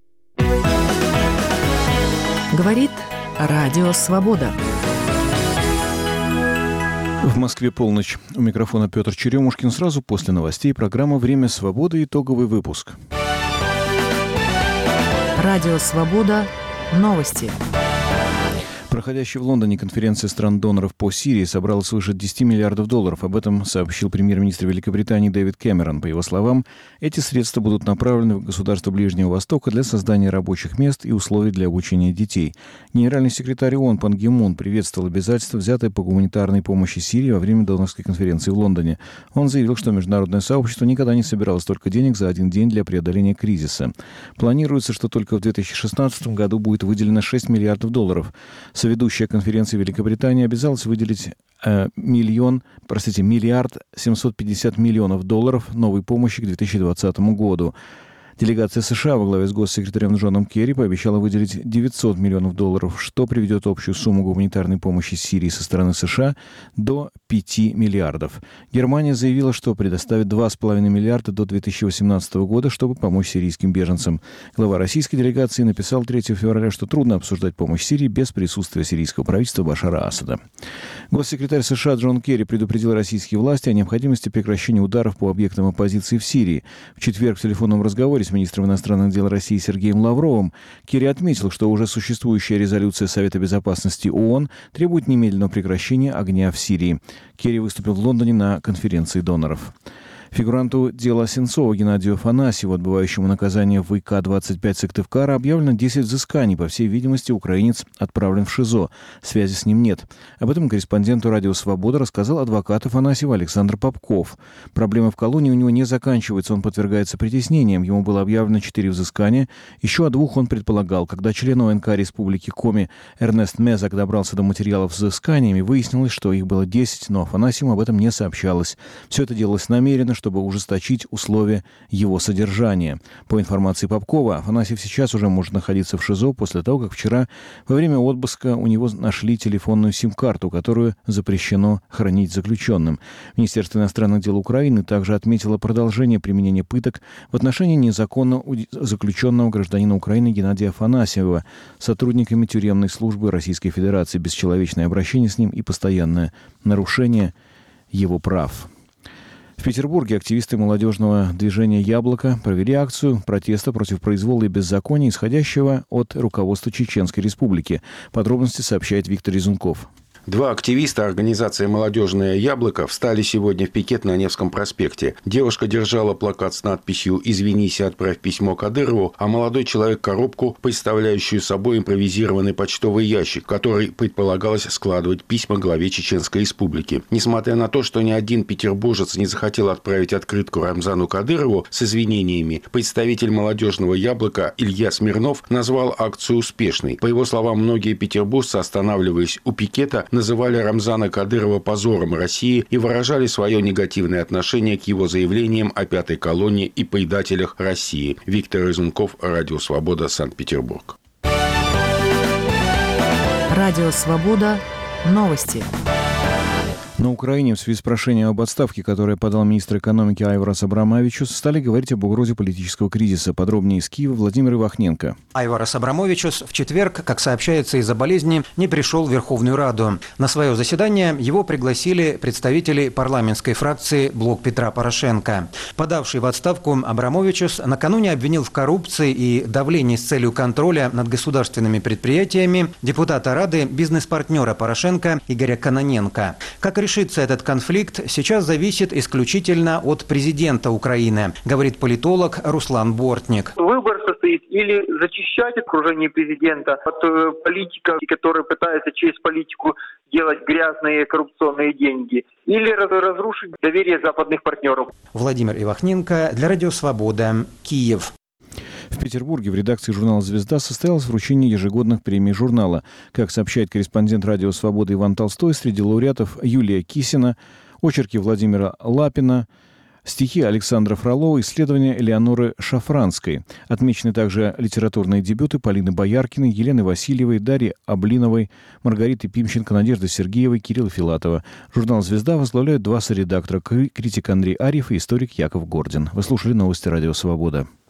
Говорит Радио Свобода. В Москве полночь. У микрофона Петр Черемушкин. Сразу после новостей программа «Время свободы». Итоговый выпуск. Радио Свобода. Новости. Проходящая в Лондоне конференция стран-доноров по Сирии собрала свыше 10 миллиардов долларов. Об этом сообщил премьер-министр Великобритании Дэвид Кэмерон. По его словам, эти средства будут направлены в государства Ближнего Востока для создания рабочих мест и условий для обучения детей. Генеральный секретарь ООН Пан Ги Мун приветствовал обязательства, взятые по гуманитарной помощи Сирии во время донорской конференции в Лондоне. Он заявил, что международное сообщество никогда не собирало столько денег за один день для преодоления кризиса. Планируется, что только в 2016 году будет выделено 6 миллиардов долларов. Соведущая конференции Великобритании обязалась выделить миллиард 750 миллионов долларов новой помощи к 2020 году. Делегация США во главе с госсекретарем Джоном Керри пообещала выделить 900 миллионов долларов, что приведет общую сумму гуманитарной помощи Сирии со стороны США до 5 миллиардов. Германия заявила, что предоставит 2,5 миллиарда до 2018 года, чтобы помочь сирийским беженцам. Глава российской делегации написал 3 февраля, что трудно обсуждать помощь Сирии без присутствия сирийского правительства Башара Асада. Госсекретарь США Джон Керри предупредил российские власти о необходимости прекращения ударов по объектам оппозиции в Сирии. В четверг в телефонном разговоре с министром иностранных дел России Сергеем Лавровым Керри отметил, что уже существующая резолюция Совета безопасности ООН требует немедленного прекращения огня в Сирии. Керри выступил в Лондоне на конференции доноров. Фигуранту дела Сенцова Геннадию Афанасьеву, отбывающему наказание в ИК-25 Сыктывкара, объявлено 10 взысканий. По всей видимости, украинец отправлен в ШИЗО. Связи с ним нет. Об этом корреспонденту «Радио Свобода» рассказал адвокат Афанасьева Александр Попков. Проблемы в колонии у него не заканчиваются. Он подвергается притеснениям. Ему было объявлено 4 взыскания. Еще о 2 он предполагал. Когда член ОНК Республики Коми Эрнест Мезак добрался до материалов с взысканиями, выяснилось, что их было 10, но Афанасьеву об этом не сообщалось. Все это делалось намеренно, чтобы ужесточить условия его содержания. По информации Попкова, Афанасьев сейчас уже может находиться в ШИЗО после того, как вчера во время обыска у него нашли телефонную сим-карту, которую запрещено хранить заключенным. Министерство иностранных дел Украины также отметило продолжение применения пыток в отношении незаконно заключенного гражданина Украины Геннадия Афанасьева сотрудниками тюремной службы Российской Федерации, бесчеловечное обращение с ним и постоянное нарушение его прав. В Петербурге активисты молодежного движения «Яблоко» провели акцию протеста против произвола и беззакония, исходящего от руководства Чеченской Республики. Подробности сообщает Виктор Резунков. 2 активиста организации «Молодежное яблоко» встали сегодня в пикет на Невском проспекте. Девушка держала плакат с надписью «Извинись и отправь письмо Кадырову», а молодой человек – коробку, представляющую собой импровизированный почтовый ящик, в который предполагалось складывать письма главе Чеченской Республики. Несмотря на то, что ни один петербуржец не захотел отправить открытку Рамзану Кадырову с извинениями, представитель «Молодежного яблока» Илья Смирнов назвал акцию успешной. По его словам, многие петербуржцы, останавливаясь у пикета, называли Рамзана Кадырова позором России и выражали свое негативное отношение к его заявлениям о пятой колонне и предателях России. Виктор Резунков, Радио Свобода, Санкт-Петербург. Радио Свобода. Новости. На Украине в связи с прошением об отставке, которое подал министр экономики Айварас Абрамовичус, стали говорить об угрозе политического кризиса. Подробнее из Киева Владимир Ивахненко. Айварас Абрамовичус в четверг, как сообщается из-за болезни, не пришел в Верховную Раду. На свое заседание его пригласили представители парламентской фракции «Блок Петра Порошенко». Подавший в отставку Абрамовичус накануне обвинил в коррупции и давлении с целью контроля над государственными предприятиями депутата Рады, бизнес-партнера Порошенко Игоря Кононенко. Как решится этот конфликт, сейчас зависит исключительно от президента Украины, говорит политолог Руслан Бортник. Выбор состоит или зачищать окружение президента от политиков, которые пытаются через политику делать грязные коррупционные деньги, или разрушить доверие западных партнеров. Владимир Ивахненко для Радио Свобода, Киев. В Петербурге в редакции журнала «Звезда» состоялось вручение ежегодных премий журнала. Как сообщает корреспондент «Радио Свобода» Иван Толстой, среди лауреатов Юлия Кисина, очерки Владимира Лапина, стихи Александра Фролова, исследования Элеоноры Шафранской. Отмечены также литературные дебюты Полины Бояркиной, Елены Васильевой, Дарьи Облиновой, Маргариты Пимченко, Надежды Сергеевой, Кирилла Филатова. Журнал «Звезда» возглавляют 2 соредактора, критик Андрей Арьев и историк Яков Гордин. Вы слушали новости «Радио Свобода».